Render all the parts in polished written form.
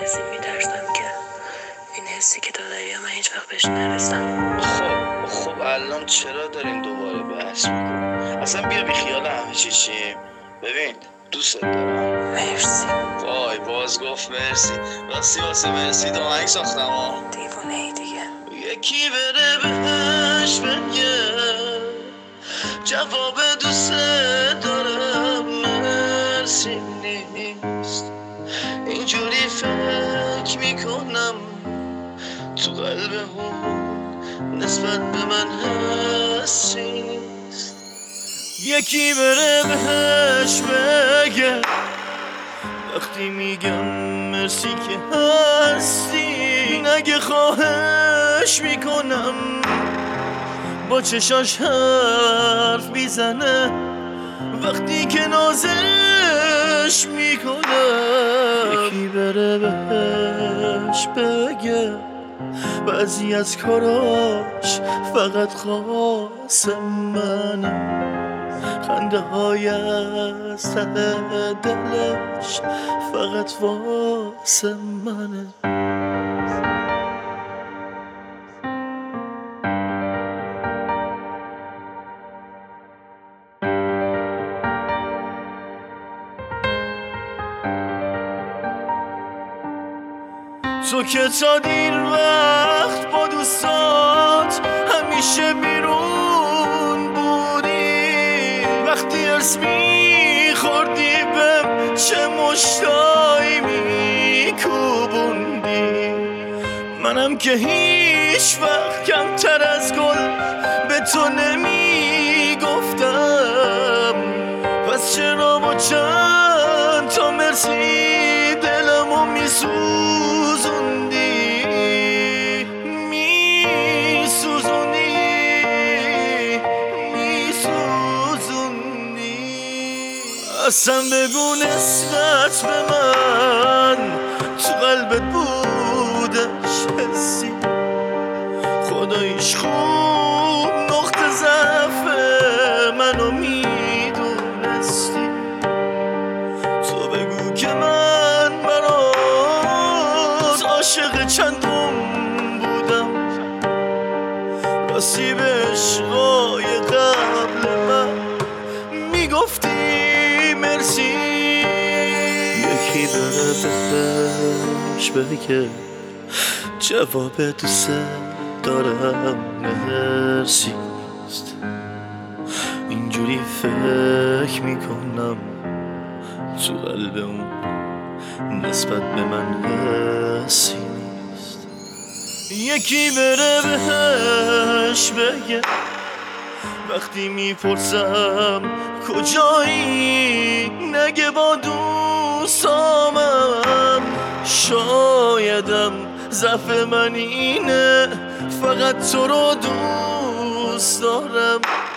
حسی میترسم که این حسی که دادایی من هیچ وقت بهش نرسم. خب الان چرا دارین دوباره بحث میکنیم؟ اصلا بیا بی خیال همه چی چیم. ببین دوست دارم. مرسی. وای باز گفت مرسی. راستی واسه مرسی آهنگ ساختم ها. دیوونه ای دیگه. یکی بره بهش بگه جواب دوست دارم مرسی نیست. اینجوری فکر میکنم تو قلبمون نسبت به من حسی نیست. یکی بره بهش بگه وقتی میگم مرسی که هستی، نگه خواهش میکنم با چشاش حرف میزنه وقتی که نازش میکنم. یکی بره بهش بگه بعضی از کاراش فقط خاص منه، خنده های از ته دلش فقط واسه منه. تو که تا دیر وقت با دوستات همیشه بیرون بودی، وقتی ارس میخوردی بهم چه مشتایی میکوبوندی. منم که هیچ وقت کمتر از گل به تو نمیگفتم، پس چرا با چند تا مرسی دلمو میسوزوندی. اصلا بگو نسبت به من تو قلبت بودش حسی، خداییش خوب نقطه ضعف منو میدونستی. تو بگو که من برات عاشق چندم بودم، راستی به عشقای قبل من میگفتی مرسی. یکی بره بهش بگه جواب دوست دارم مرسی نیست. اینجوری فکر میکنم تو قلبمون نسبت به من حسی نیست. یکی بره بهش بگه وقتی میپرسم کجایی، نگه با دوستامم. شایدم ضعف من اینه فقط تو رو دوست دارم.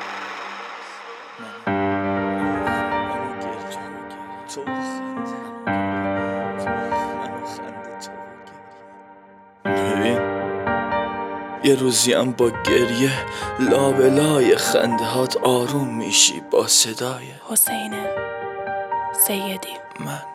ببین یه روزی هم با گریه لابلای خنده هات آروم میشی با صدای حسین سیدی. من.